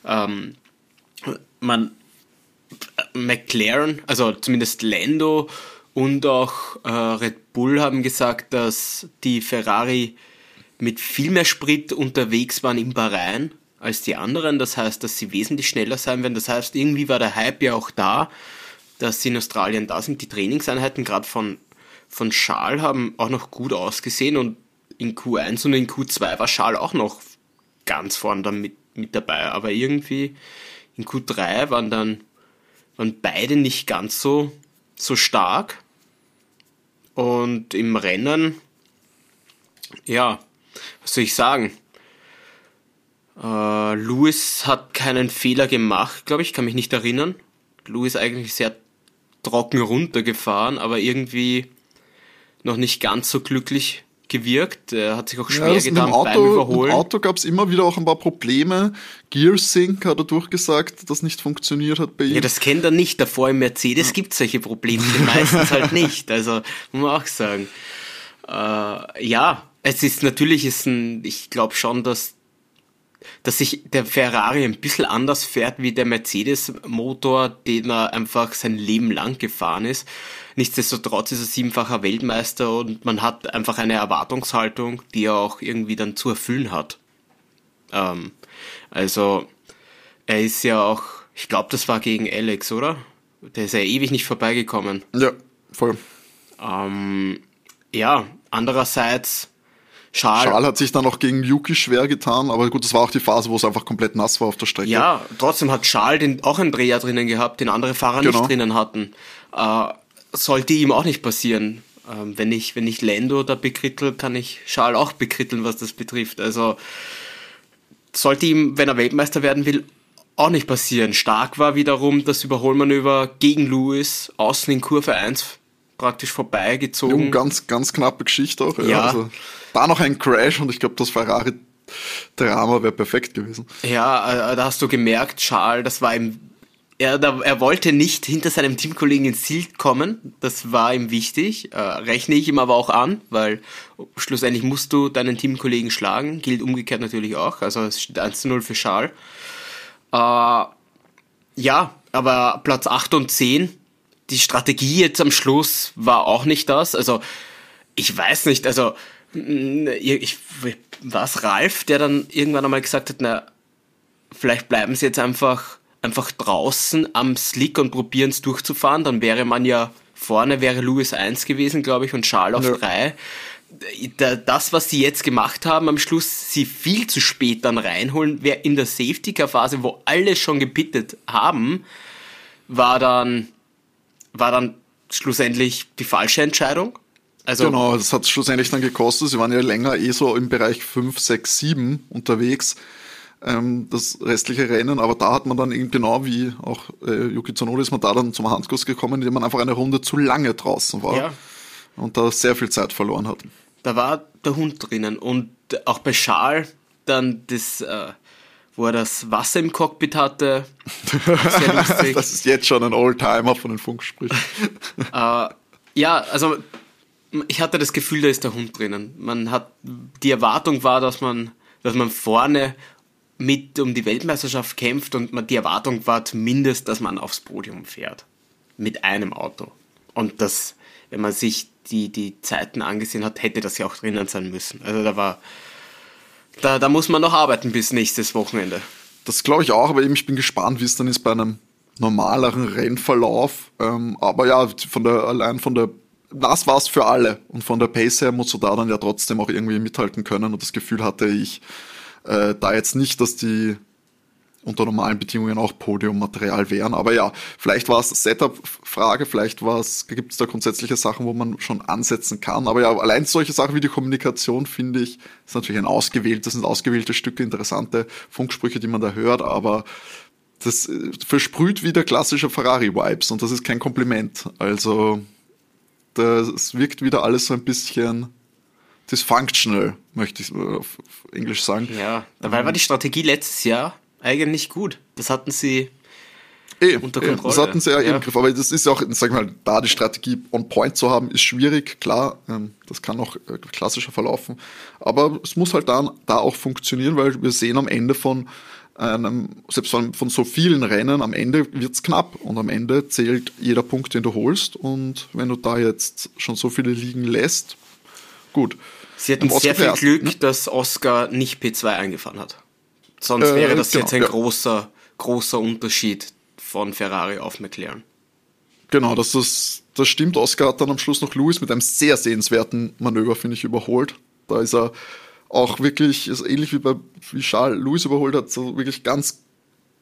McLaren, also zumindest Lando und auch Red Bull haben gesagt, dass die Ferrari mit viel mehr Sprit unterwegs waren in Bahrain als die anderen. Das heißt, dass sie wesentlich schneller sein werden. Das heißt, irgendwie war der Hype ja auch da, dass sie in Australien da sind. Die Trainingseinheiten gerade von Charles haben auch noch gut ausgesehen und in Q1 und in Q2 war Charles auch noch ganz vorn dann mit dabei. Aber irgendwie In Q3 waren beide nicht ganz so stark. Und im Rennen, ja, was soll ich sagen? Lewis hat keinen Fehler gemacht, glaube ich, kann mich nicht erinnern. Lewis eigentlich sehr trocken runtergefahren, aber irgendwie noch nicht ganz so glücklich gewirkt. Er hat sich auch schwer getan beim Überholen. Im Auto gab es immer wieder auch ein paar Probleme. Gearsync hat er durchgesagt, das nicht funktioniert hat bei ihm. Ja, das kennt er nicht. Davor im Mercedes gibt es solche Probleme, meistens halt nicht. Also, muss man auch sagen. Ja, es ist natürlich, ich glaube schon, dass sich der Ferrari ein bisschen anders fährt wie der Mercedes-Motor, den er einfach sein Leben lang gefahren ist. Nichtsdestotrotz ist er 7-facher Weltmeister und man hat einfach eine Erwartungshaltung, die er auch irgendwie dann zu erfüllen hat. Also, er ist ja auch, ich glaube, das war gegen Alex, oder? Der ist ja ewig nicht vorbeigekommen. Ja, voll. Ja, andererseits Charles hat sich dann auch gegen Yuki schwer getan, aber gut, das war auch die Phase, wo es einfach komplett nass war auf der Strecke. Ja, trotzdem hat Charles auch einen Dreher drinnen gehabt, den andere Fahrer nicht drinnen hatten. Sollte ihm auch nicht passieren. Wenn ich Lando da bekrittel, kann ich Charles auch bekritteln, was das betrifft. Also sollte ihm, wenn er Weltmeister werden will, auch nicht passieren. Stark war wiederum das Überholmanöver gegen Lewis, außen in Kurve 1 praktisch vorbeigezogen. Ja, ganz, ganz knappe Geschichte auch. Ja. Also, da noch ein Crash und ich glaube, das Ferrari-Drama wäre perfekt gewesen. Ja, da hast du gemerkt, Charles, das war ihm, er wollte nicht hinter seinem Teamkollegen ins Ziel kommen, das war ihm wichtig, rechne ich ihm aber auch an, weil schlussendlich musst du deinen Teamkollegen schlagen, gilt umgekehrt natürlich auch, also es steht 1:0 für Charles. Ja, aber Platz 8 und 10, die Strategie jetzt am Schluss war auch nicht das, also ich weiß nicht, also war es Ralf, der dann irgendwann einmal gesagt hat, na, vielleicht bleiben sie jetzt einfach draußen am Slick und probieren es durchzufahren, dann wäre man ja vorne, wäre Lewis 1 gewesen, glaube ich, und Charles auf 3. Das, was sie jetzt gemacht haben, am Schluss sie viel zu spät dann reinholen, wer in der Safety-Car-Phase, wo alle schon gepittet haben, war dann schlussendlich die falsche Entscheidung. Also, genau, das hat es schlussendlich dann gekostet. Sie waren ja länger so im Bereich 5, 6, 7 unterwegs, das restliche Rennen. Aber da hat man dann eben genau wie auch Yuki Tsunoda ist man da dann zum Handkuss gekommen, indem man einfach eine Runde zu lange draußen war und da sehr viel Zeit verloren hat. Da war der Hund drinnen und auch bei Charles dann das, wo er das Wasser im Cockpit hatte, sehr lustig. Das ist jetzt schon ein Oldtimer von den Funksprüchen. Ja, also ich hatte das Gefühl, da ist der Hund drinnen. Die Erwartung war, dass man vorne mit um die Weltmeisterschaft kämpft und die Erwartung war zumindest, dass man aufs Podium fährt. Mit einem Auto. Und das, wenn man sich die Zeiten angesehen hat, hätte das ja auch drinnen sein müssen. Also da muss man noch arbeiten bis nächstes Wochenende. Das glaube ich auch, aber eben ich bin gespannt, wie es dann ist bei einem normaleren Rennverlauf. Aber ja, das war's für alle. Und von der Pace her musst du da dann ja trotzdem auch irgendwie mithalten können. Und das Gefühl hatte ich da jetzt nicht, dass die unter normalen Bedingungen auch Podiummaterial wären. Aber ja, vielleicht war es Setup-Frage, vielleicht gibt es da grundsätzliche Sachen, wo man schon ansetzen kann. Aber ja, allein solche Sachen wie die Kommunikation, finde ich, ist natürlich das sind ausgewählte Stücke, interessante Funksprüche, die man da hört, aber das versprüht wieder klassische Ferrari-Vibes und das ist kein Kompliment. Also das wirkt wieder alles so ein bisschen dysfunctional, möchte ich auf Englisch sagen. Ja, dabei war die Strategie letztes Jahr eigentlich gut. Das hatten sie unter Kontrolle. Das hatten sie ja im Griff. Aber das ist auch, sag ich mal, da die Strategie on point zu haben, ist schwierig. Klar, das kann auch klassischer verlaufen. Aber es muss halt da auch funktionieren, weil wir sehen am Ende selbst von so vielen Rennen, am Ende wird's knapp. Und am Ende zählt jeder Punkt, den du holst. Und wenn du da jetzt schon so viele liegen lässt, gut. Sie hatten sehr viel Glück, dass Oscar nicht P2 eingefahren hat. Sonst wäre das jetzt ein großer Unterschied von Ferrari auf McLaren. Genau, das stimmt. Oscar hat dann am Schluss noch Lewis mit einem sehr sehenswerten Manöver, finde ich, überholt. Da ist er auch wirklich, ist ähnlich wie Charles Lewis überholt hat, so wirklich ganz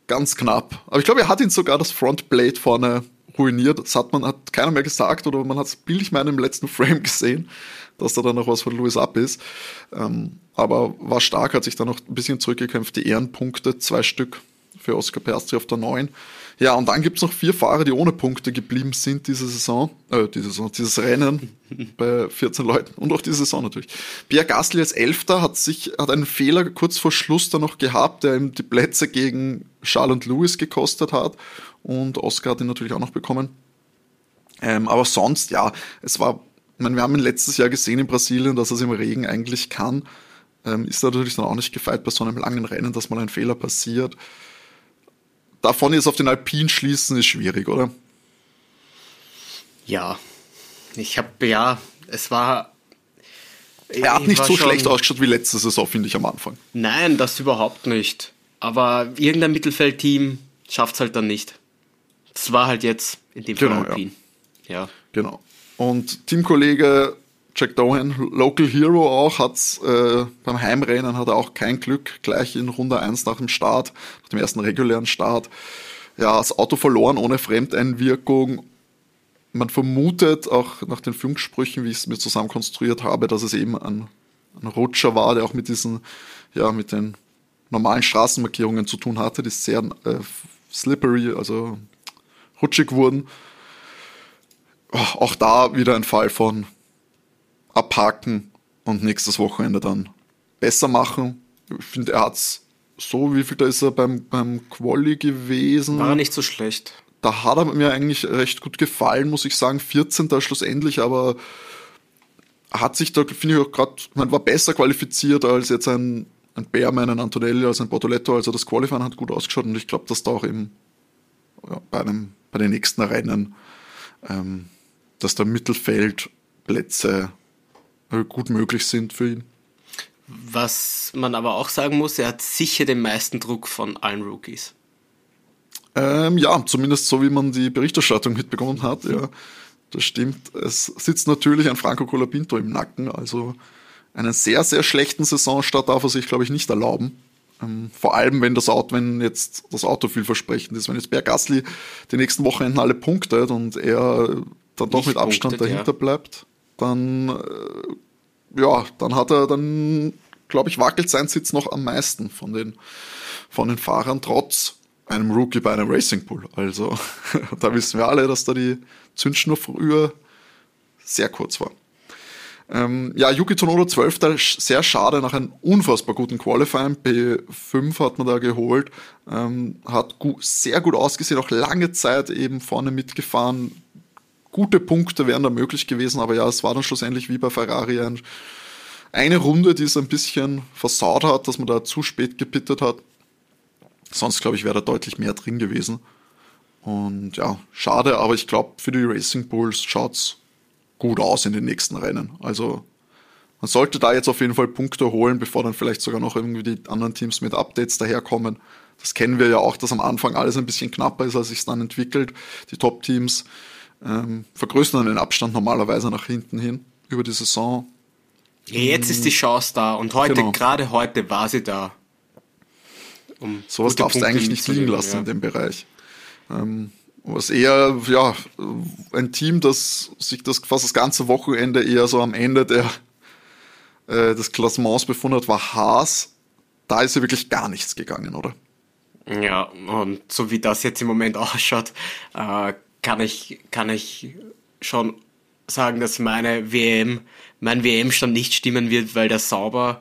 ganz knapp. Aber ich glaube, er hat ihn sogar das Frontblade vorne ruiniert. Das hat keiner mehr gesagt oder man hat es bildlich mal im letzten Frame gesehen, dass da dann noch was von Lewis ab ist. Aber war stark, hat sich dann noch ein bisschen zurückgekämpft. Die Ehrenpunkte, 2 Stück für Oscar Piastri auf der 9. Ja, und dann gibt's noch 4 Fahrer, die ohne Punkte geblieben sind dieses Rennen bei 14 Leuten und auch diese Saison natürlich. Pierre Gasly als Elfter hat einen Fehler kurz vor Schluss dann noch gehabt, der ihm die Plätze gegen Charles und Lewis gekostet hat und Oscar hat ihn natürlich auch noch bekommen. Aber sonst, ja, wir haben ihn letztes Jahr gesehen in Brasilien, dass er es im Regen eigentlich kann. Ist natürlich dann auch nicht gefeit bei so einem langen Rennen, dass mal ein Fehler passiert. Davon jetzt auf den Alpin schließen, ist schwierig, oder? Ja, es war... Er hat nicht so schlecht ausgeschaut wie letzte Saison, finde ich, am Anfang. Nein, das überhaupt nicht. Aber irgendein Mittelfeldteam schafft es halt dann nicht. Das war halt jetzt in dem Fall Alpin. Ja. Genau. Und Teamkollege Jack Doohan, Local Hero auch, beim Heimrennen hat er auch kein Glück, gleich in Runde 1 nach dem Start, nach dem ersten regulären Start. Ja, das Auto verloren ohne Fremdeinwirkung. Man vermutet auch nach den Funksprüchen, wie ich es mir zusammen konstruiert habe, dass es eben ein Rutscher war, der auch mit mit den normalen Straßenmarkierungen zu tun hatte, die sehr slippery, also rutschig wurden. Auch da wieder ein Fall von abhaken und nächstes Wochenende dann besser machen. Ich finde, er hat's so, wie viel da ist er beim Quali gewesen? War er nicht so schlecht. Da hat er mir eigentlich recht gut gefallen, muss ich sagen. 14. schlussendlich, aber hat sich da, finde ich auch gerade, war besser qualifiziert als jetzt ein Behrmann, ein Antonelli, als ein Bortoletto. Also das Qualifying hat gut ausgeschaut und ich glaube, dass da auch eben bei den nächsten Rennen, dass da Mittelfeldplätze gut möglich sind für ihn. Was man aber auch sagen muss, er hat sicher den meisten Druck von allen Rookies. Ja, zumindest so, wie man die Berichterstattung mitbekommen hat. Ja, das stimmt. Es sitzt natürlich ein Franco Colapinto im Nacken, also einen sehr, sehr schlechten Saisonstart darf er sich, glaube ich, nicht erlauben. Vor allem, wenn jetzt das Auto vielversprechend ist. Wenn jetzt Pierre Gasly die nächsten Wochenenden alle punktet und er dann doch mit Abstand dahinter bleibt, dann glaube ich, wackelt sein Sitz noch am meisten von den Fahrern, trotz einem Rookie bei einem Racing Pool. Also da wissen wir alle, dass da die Zündschnur früher sehr kurz war. Yuki Tsunoda 12. Sehr schade, nach einem unfassbar guten Qualifying. P5 hat man da geholt. Hat sehr gut ausgesehen, auch lange Zeit eben vorne mitgefahren. Gute Punkte wären da möglich gewesen, aber ja, es war dann schlussendlich wie bei Ferrari eine Runde, die es ein bisschen versaut hat, dass man da zu spät gepittet hat. Sonst, glaube ich, wäre da deutlich mehr drin gewesen. Und ja, schade, aber ich glaube, für die Racing Bulls schaut's gut aus in den nächsten Rennen. Also man sollte da jetzt auf jeden Fall Punkte holen, bevor dann vielleicht sogar noch irgendwie die anderen Teams mit Updates daherkommen. Das kennen wir ja auch, dass am Anfang alles ein bisschen knapper ist, als sich es dann entwickelt. Die Top-Teams vergrößern den Abstand normalerweise nach hinten hin über die Saison. Ja, jetzt ist die Chance da und gerade heute war sie da. Sowas darfst du eigentlich nicht liegen lassen in dem Bereich. Was eher, ein Team, das sich fast das ganze Wochenende eher so am Ende des Klassements befunden hat, war Haas. Da ist ja wirklich gar nichts gegangen, oder? Ja, und so wie das jetzt im Moment ausschaut, kann ich schon sagen, dass mein WM-Stand nicht stimmen wird, weil der Sauber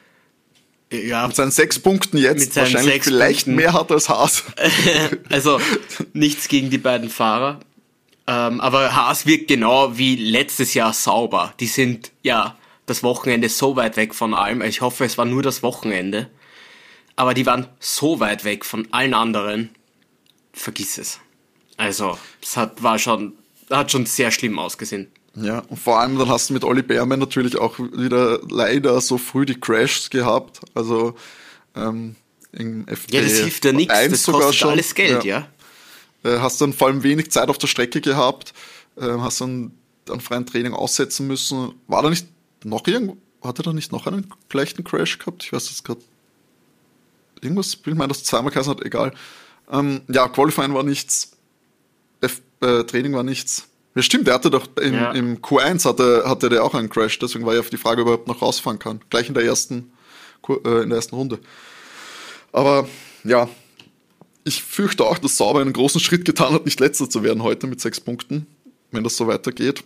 mit seinen 6 Punkten jetzt wahrscheinlich vielleicht mehr hat als Haas. Also nichts gegen die beiden Fahrer. Aber Haas wirkt genau wie letztes Jahr Sauber. Die sind das Wochenende so weit weg von allem. Ich hoffe, es war nur das Wochenende. Aber die waren so weit weg von allen anderen. Vergiss es. Also, es hat schon sehr schlimm ausgesehen. Ja, und vor allem dann hast du mit Olli Behrmann natürlich auch wieder leider so früh die Crashs gehabt. Also im FP1 das hilft ja nichts, das kostet schon alles Geld, ja. Hast dann vor allem wenig Zeit auf der Strecke gehabt, hast dann freien Training aussetzen müssen. War da nicht noch hat er da nicht noch einen leichten Crash gehabt? Ich weiß jetzt gerade. Irgendwas, ich meine, das zweimal geheißen hat, egal. Ja, Qualifying war nichts, Training war nichts. Ja, stimmt, der hatte doch im Q1 hatte der auch einen Crash, deswegen war ja die Frage, ob er überhaupt noch rausfahren kann. Gleich in der ersten Runde. Aber ja, ich fürchte auch, dass Sauber einen großen Schritt getan hat, nicht Letzter zu werden heute mit 6 Punkten, wenn das so weitergeht.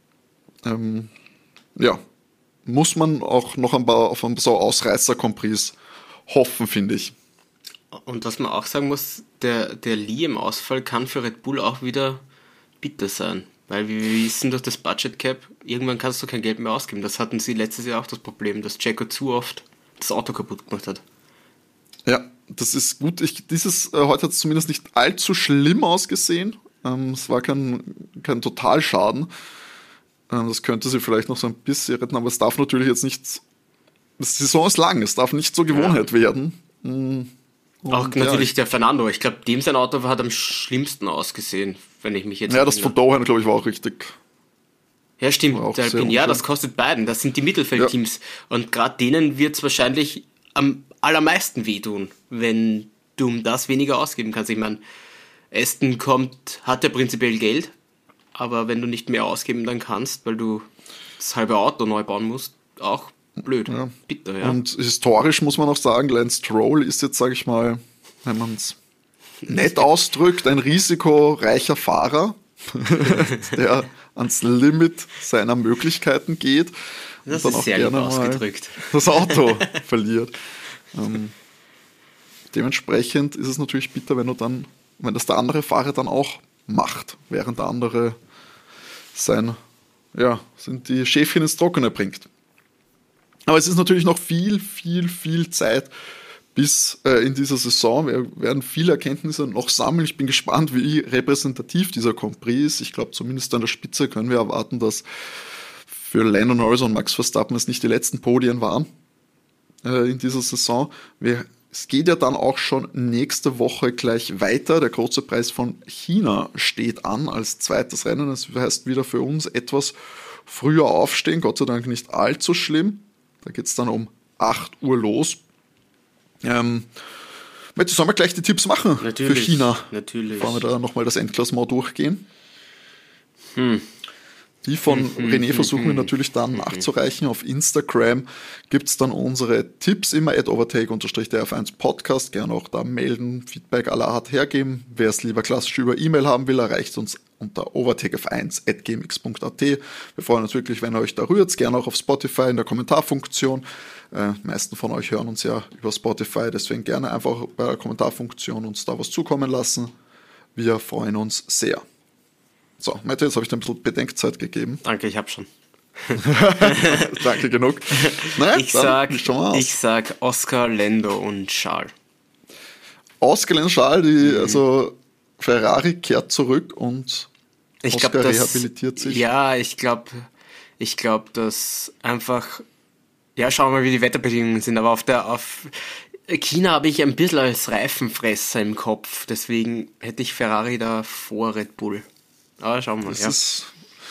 Ja, muss man auch noch auf ein so Ausreißer-Compris hoffen, finde ich. Und was man auch sagen muss, der Lee im Ausfall kann für Red Bull auch wieder bitter sein. Weil wir wissen, durch das Budget Cap, irgendwann kannst du kein Geld mehr ausgeben. Das hatten sie letztes Jahr auch das Problem, dass Checo zu oft das Auto kaputt gemacht hat. Ja, das ist gut. Heute hat es zumindest nicht allzu schlimm ausgesehen. Es war kein Totalschaden. Das könnte sie vielleicht noch so ein bisschen retten, aber es darf natürlich jetzt nicht. Die Saison ist lang, es darf nicht zur Gewohnheit werden. Und auch natürlich der Fernando. Ich glaube, dem sein Auto hat am schlimmsten ausgesehen, wenn ich mich jetzt. Ja, das von Dohan, glaube ich, war auch richtig. Ja, stimmt. Der Alpine, ja, das kostet beiden. Das sind die Mittelfeldteams. Ja. Und gerade denen wird es wahrscheinlich am allermeisten wehtun, wenn du um das weniger ausgeben kannst. Ich meine, Aston hat ja prinzipiell Geld, aber wenn du nicht mehr ausgeben dann kannst, weil du das halbe Auto neu bauen musst, auch blöd. Ja. Bitter, ja. Und historisch muss man auch sagen, Lance Stroll ist jetzt, sage ich mal, wenn man es nett ausdrückt, ein risikoreicher Fahrer, der ans Limit seiner Möglichkeiten geht. Das und dann ist auch sehr gerne lieb ausgedrückt. Das Auto verliert. Dementsprechend ist es natürlich bitter, wenn das der andere Fahrer dann auch macht, während der andere sind die Schäfchen ins Trockene bringt. Aber es ist natürlich noch viel, viel, viel Zeit bis in dieser Saison. Wir werden viele Erkenntnisse noch sammeln. Ich bin gespannt, wie repräsentativ dieser Grand Prix ist. Ich glaube, zumindest an der Spitze können wir erwarten, dass für Lando Norris und Max Verstappen es nicht die letzten Podien waren in dieser Saison. Es geht ja dann auch schon nächste Woche gleich weiter. Der große Preis von China steht an als zweites Rennen. Das heißt wieder für uns etwas früher aufstehen. Gott sei Dank nicht allzu schlimm. Da geht es dann um 8 Uhr los. Sollen wir gleich die Tipps machen für China? Natürlich. Bevor wir da nochmal das Endklassement durchgehen. Die von René versuchen wir natürlich dann nachzureichen. Auf Instagram gibt es dann unsere Tipps immer @overtake_df1 Podcast. Gerne auch da melden, Feedback aller Art hergeben. Wer es lieber klassisch über E-Mail haben will, erreicht uns unter overtakef1@gmx.at. Wir freuen uns wirklich, wenn ihr euch da rührt. Gerne auch auf Spotify in der Kommentarfunktion. Die meisten von euch hören uns ja über Spotify, deswegen gerne einfach bei der Kommentarfunktion uns da was zukommen lassen. Wir freuen uns sehr. So, Mette, jetzt habe ich dir ein bisschen Bedenkzeit gegeben. Danke, ich habe schon. Danke genug. Naja, ich sag Oscar, Lando und Charles. Oscar, Lando, Charles, also Ferrari kehrt zurück und Oscar rehabilitiert sich. Ja, ich glaube, dass einfach, ja, schauen wir mal, wie die Wetterbedingungen sind, aber auf China habe ich ein bisschen als Reifenfresser im Kopf, deswegen hätte ich Ferrari da vor Red Bull. Aber schauen wir mal. Das ist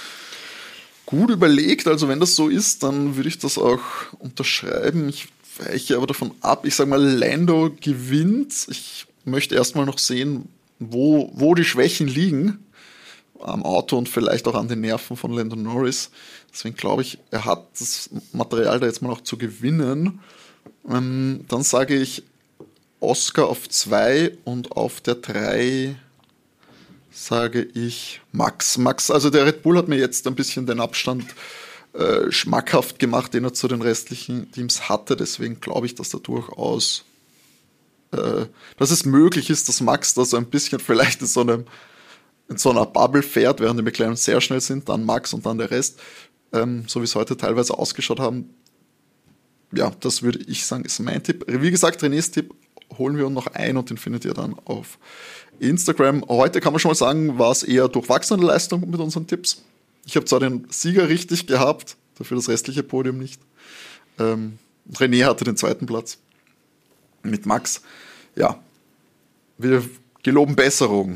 gut überlegt, also wenn das so ist, dann würde ich das auch unterschreiben. Ich weiche aber davon ab, ich sage mal, Lando gewinnt. Ich möchte erstmal noch sehen, wo die Schwächen liegen am Auto und vielleicht auch an den Nerven von Lando Norris. Deswegen glaube ich, er hat das Material da jetzt mal noch zu gewinnen. Dann sage ich Oscar auf 2 und auf der 3 sage ich Max. Also der Red Bull hat mir jetzt ein bisschen den Abstand schmackhaft gemacht, den er zu den restlichen Teams hatte. Deswegen glaube ich, dass da durchaus, dass es möglich ist, dass Max da so ein bisschen vielleicht in so einer Bubble fährt, während die McLaren sehr schnell sind, dann Max und dann der Rest, so wie es heute teilweise ausgeschaut haben. Ja, das würde ich sagen, ist mein Tipp. Wie gesagt, Renés Tipp holen wir uns noch ein und den findet ihr dann auf Instagram. Heute kann man schon mal sagen, war es eher durchwachsene Leistung mit unseren Tipps. Ich habe zwar den Sieger richtig gehabt, dafür das restliche Podium nicht. René hatte den 2. Platz mit Max. Ja, wir geloben Besserung.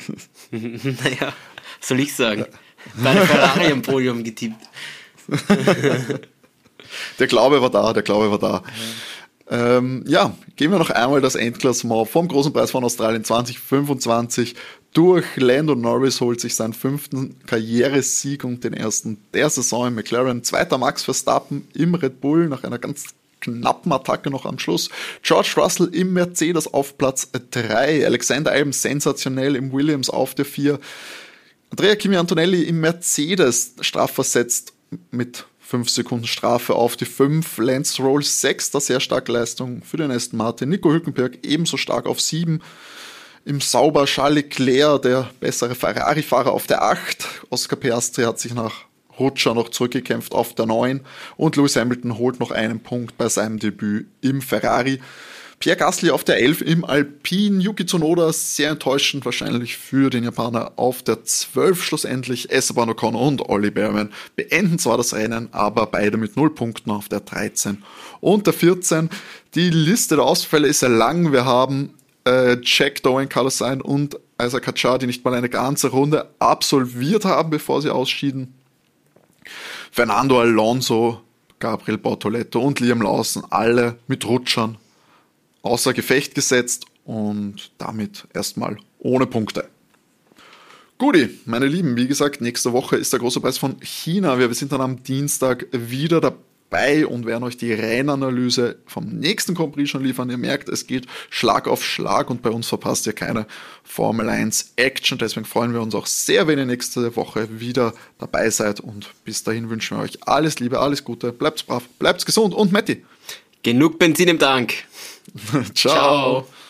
Naja, was soll ich sagen? Meine Ferrari am Podium getippt. Der Glaube war da. Ja, gehen wir noch einmal das Endklassement vom Großen Preis von Australien 2025 durch. Lando Norris holt sich seinen 5. Karrieresieg und den ersten der Saison im McLaren. 2. Max Verstappen im Red Bull nach einer ganz knappen Attacke noch am Schluss. George Russell im Mercedes auf Platz 3. Alexander Albon sensationell im Williams auf der 4. Andrea Kimi Antonelli im Mercedes strafversetzt mit 5 Sekunden Strafe auf die 5. Lance Stroll 6. Sehr starke Leistung für den Aston Martin. Nico Hülkenberg ebenso stark auf 7. Im Sauber Charles Leclerc, der bessere Ferrari-Fahrer, auf der 8. Oscar Piastri hat sich nach Rutscher noch zurückgekämpft auf der 9. Und Lewis Hamilton holt noch einen Punkt bei seinem Debüt im Ferrari. Pierre Gasly auf der 11 im Alpine, Yuki Tsunoda sehr enttäuschend wahrscheinlich für den Japaner auf der 12 schlussendlich. Esteban Ocon und Ollie Bearman beenden zwar das Rennen, aber beide mit 0 Punkten auf der 13 und der 14. Die Liste der Ausfälle ist sehr lang. Wir haben Jack Doohan, Carlos Sainz und Isaac Hadjar, die nicht mal eine ganze Runde absolviert haben, bevor sie ausschieden. Fernando Alonso, Gabriel Bortoletto und Liam Lawson, alle mit Rutschern außer Gefecht gesetzt und damit erstmal ohne Punkte. Guti, meine Lieben, wie gesagt, nächste Woche ist der große Preis von China. Wir sind dann am Dienstag wieder dabei und werden euch die Rennanalyse vom nächsten Grand Prix schon liefern. Ihr merkt, es geht Schlag auf Schlag und bei uns verpasst ihr keine Formel 1 Action. Deswegen freuen wir uns auch sehr, wenn ihr nächste Woche wieder dabei seid und bis dahin wünschen wir euch alles Liebe, alles Gute, bleibt brav, bleibt gesund und Matti. Genug Benzin im Tank. Ciao.